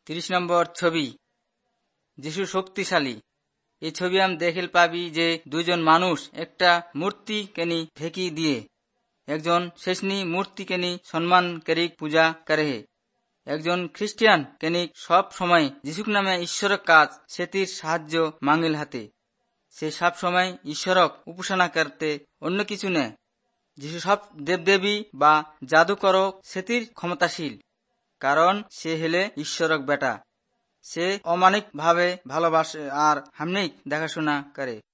30 নম্বর ছবি, যিশু শক্তিশালী। এই ছবি আমি দেখিল পাবি যে দুজন মানুষ একটা মূর্তি কেনি ঢেকি দিয়ে একজন শেষনি মূর্তি কেনি সম্মান করি পূজা করে। একজন খ্রিস্টিয়ান কেনি সব সময় যিশুক নামে ঈশ্বরক কাজ সেতির সাহায্য মাঙ্গিল হাতে। সে সব সময় ঈশ্বরক উপাসনা করতে, অন্য কিছু নেই। যিশু সব দেবদেবী বা জাদুকরক সেতির ক্ষমতাশীল, কারণ সে হেলে ঈশ্বরক বেটা। সে অমানিক ভাবে ভালোবাসে আর হামনিক দেখাশোনা করে।